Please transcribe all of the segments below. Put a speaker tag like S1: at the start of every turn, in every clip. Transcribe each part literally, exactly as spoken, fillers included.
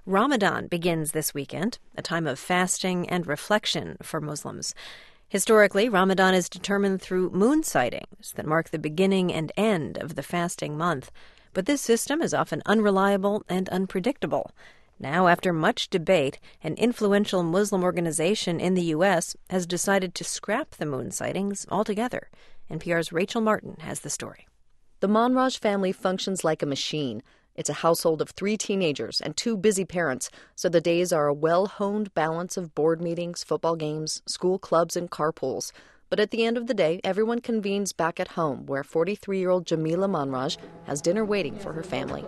S1: Ramadan begins this weekend, a time of fasting and reflection for Muslims. Historically, Ramadan is determined through moon sightings that mark the beginning and end of the fasting month. But this system is often unreliable and unpredictable. Now, after much debate, an influential Muslim organization in the U S has decided to scrap the moon sightings altogether. N P R's Rachel Martin has the story.
S2: The Monraj family functions like a machine. It's a household of three teenagers and two busy parents, so the days are a well-honed balance of board meetings, football games, school clubs, and carpools. But at the end of the day, everyone convenes back at home, where forty-three-year-old Jamila Monraj has dinner waiting for her family.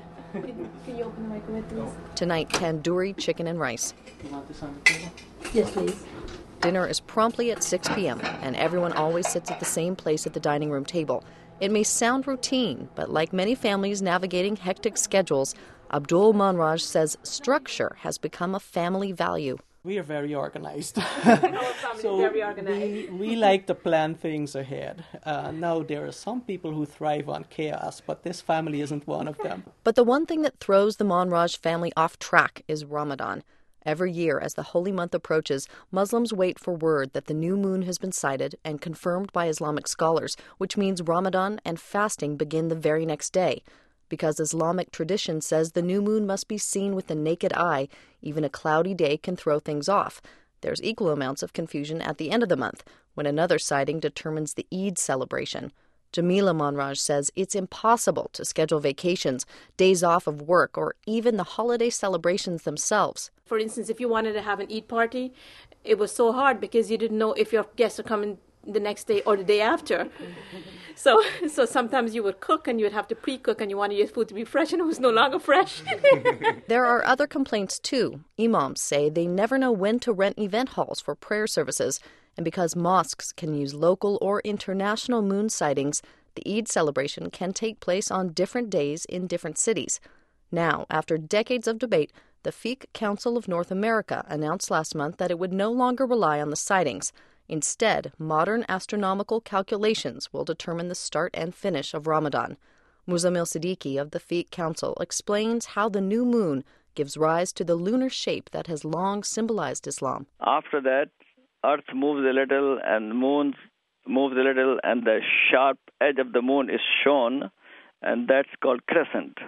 S3: Can you open the microwave, please?
S2: Tonight, tandoori chicken and rice.
S3: You want this on the table? Yes, please.
S2: Dinner is promptly at six p.m., and everyone always sits at the same place at the dining room table. It may sound routine, but like many families navigating hectic schedules, Abdul Monraj says structure has become a family value.
S4: We are very organized.
S3: Our family
S4: so
S3: is very organized.
S4: we, we like to plan things ahead. Uh, now, there are some people who thrive on chaos, but this family isn't one of them.
S2: But the one thing that throws the Monraj family off track is Ramadan. Every year, as the holy month approaches, Muslims wait for word that the new moon has been sighted and confirmed by Islamic scholars, which means Ramadan and fasting begin the very next day. Because Islamic tradition says the new moon must be seen with the naked eye, even a cloudy day can throw things off. There's equal amounts of confusion at the end of the month, when another sighting determines the Eid celebration. Jamila Monraj says it's impossible to schedule vacations, days off of work, or even the holiday celebrations themselves.
S3: For instance, if you wanted to have an Eid party, it was so hard because you didn't know if your guests are coming the next day or the day after. So so sometimes you would cook and you would have to pre-cook and you wanted your food to be fresh and it was no longer fresh.
S2: There are other complaints too. Imams say they never know when to rent event halls for prayer services. And because mosques can use local or international moon sightings, the Eid celebration can take place on different days in different cities. Now, after decades of debate, the Fiqh Council of North America announced last month that it would no longer rely on the sightings. Instead, modern astronomical calculations will determine the start and finish of Ramadan. Muzammil Siddiqui of the Fiqh Council explains how the new moon gives rise to the lunar shape that has long symbolized Islam.
S5: After that, Earth moves a little and the moon moves a little and the sharp edge of the moon is shown, and that's called crescent.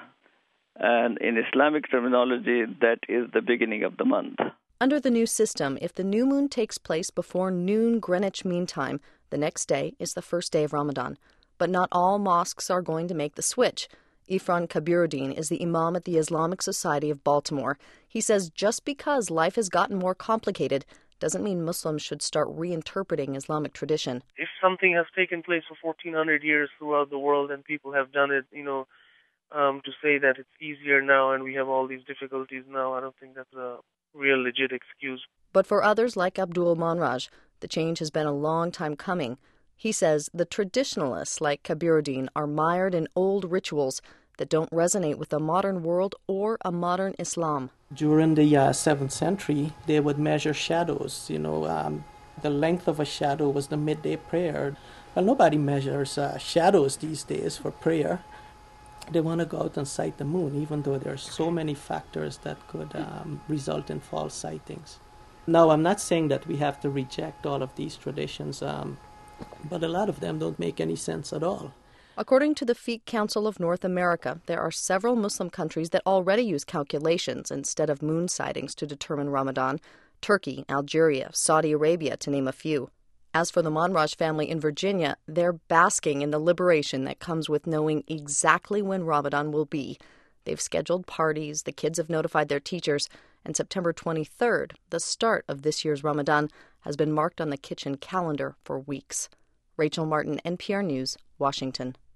S5: And in Islamic terminology, that is the beginning of the month.
S2: Under the new system, if the new moon takes place before noon Greenwich Mean Time, the next day is the first day of Ramadan. But not all mosques are going to make the switch. Ifran Kabiruddin is the imam at the Islamic Society of Baltimore. He says just because life has gotten more complicated doesn't mean Muslims should start reinterpreting Islamic tradition.
S6: If something has taken place for fourteen hundred years throughout the world and people have done it, you know, um, to say that it's easier now and we have all these difficulties now, I don't think that's a real legit excuse.
S2: But for others like Abdul Monraj, the change has been a long time coming. He says the traditionalists like Kabiruddin are mired in old rituals that don't resonate with the modern world or a modern Islam.
S4: During the uh, seventh century, they would measure shadows. You know, um, the length of a shadow was the midday prayer. Well, nobody measures uh, shadows these days for prayer. They want to go out and sight the moon, even though there are so many factors that could um, result in false sightings. Now, I'm not saying that we have to reject all of these traditions, um, but a lot of them don't make any sense at all.
S2: According to the Fiqh Council of North America, there are several Muslim countries that already use calculations instead of moon sightings to determine Ramadan: Turkey, Algeria, Saudi Arabia, to name a few. As for the Monraj family in Virginia, they're basking in the liberation that comes with knowing exactly when Ramadan will be. They've scheduled parties, the kids have notified their teachers, and September twenty-third, the start of this year's Ramadan, has been marked on the kitchen calendar for weeks. Rachel Martin, N P R News, Washington.